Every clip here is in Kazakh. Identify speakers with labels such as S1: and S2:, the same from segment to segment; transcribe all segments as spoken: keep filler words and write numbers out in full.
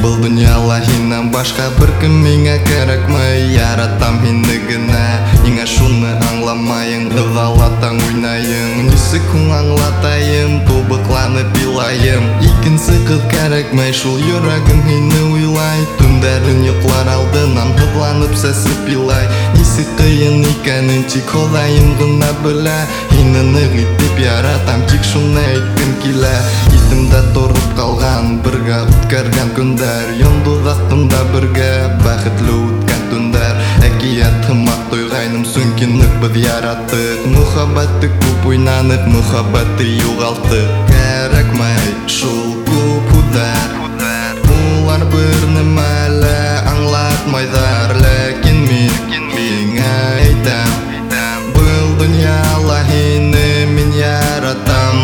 S1: Бұл дүнияла хиннан башқа бір кім меңе керекмей. Яратам хинні гына, еңа шуны аңламайын. Ығалатаң ойнайын, несі күн аңлатайын. Тобықланып илайым, икінсі қыз керекмей. Шул йөрәгім хинні уйлай. Түндәрін йоқлар алдынан хыдланып сәсіп илай. Несі қиын икәнін тик холайым гына білә. Хинні итеп яратам, тик шуны әйткім килә. Итімдә торып қалған, бірге үткәргән көндәр. Йондыз астында бірге бәхетле үткән түндәр. Әкият һымак тойғайным, сөнки нык біз яраттык. Мөхәббәтте күп уйнанып, мөхәббәтте югалттык. Кәрәкмәй шул күп һүҙҙәр, улар бер нәмә лә аңлатмайҙар. Ләкин мин миңә әйтәм, был дөньяла һине мин яратам.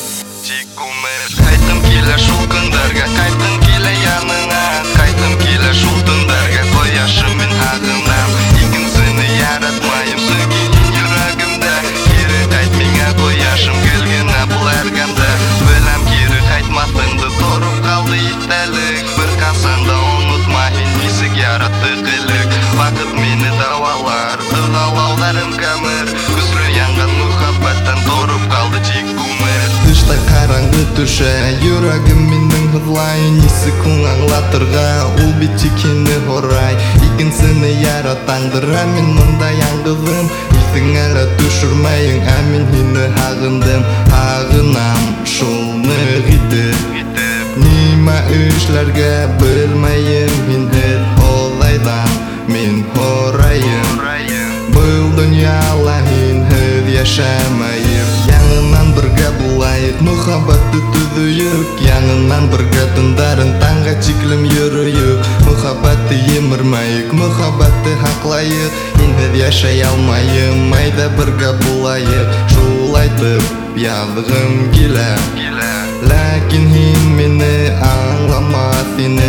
S1: Тик күмер кайтым килә шул көндәргә, кайтым килә яныңа, кайтым килә шул төндәргә. Кояшым мин һағынам, икенсене яратмайым, сөнки һин йөрәгемдә. Кире ҡайт миңә кояшым, гел генә бул әргәмдә. Беләм кире ҡайтмаҫыңды, тороп ҡалды иҫтәлек. Бер ҡасан да онотма, һин нисек яраттыҡ элек. Ваҡыт мине дауалар, ыҙалауҙарым кәмер. Көслө янған мөхәббәттән тороп ҡалды тик күмер. Тышта ҡараңғы төшә, йөрәгем минең һыҙлай. Нисек һуң аңлатырға, ул бит тик һине һорай. Икенсене яратаңдыр, ә мин мында яңғыҙым. Иҫеңә лә төшөрмәйең, ә мин һине һағындым. Һағынам шуны итеп, нимә эшләргә белмәйем. Һинһеҙ һоҙайҙан мин һорайым. Был донъяла һинһеҙ йәшәмәйем. Яңынан бергә булайыҡ, мөхәббәтте төҙөйөк. Яңынан бергә төндәрен таңға тиклем йөрөйөк. Мөхәббәтте емермәйек, мөхәббәтте һаҡлайыҡ. Һинһеҙ йәшәй алмайым, әйҙә бергә булайыҡ. Шулайтып яҙғым килә, ләкин һин мине аңламаҫ ине.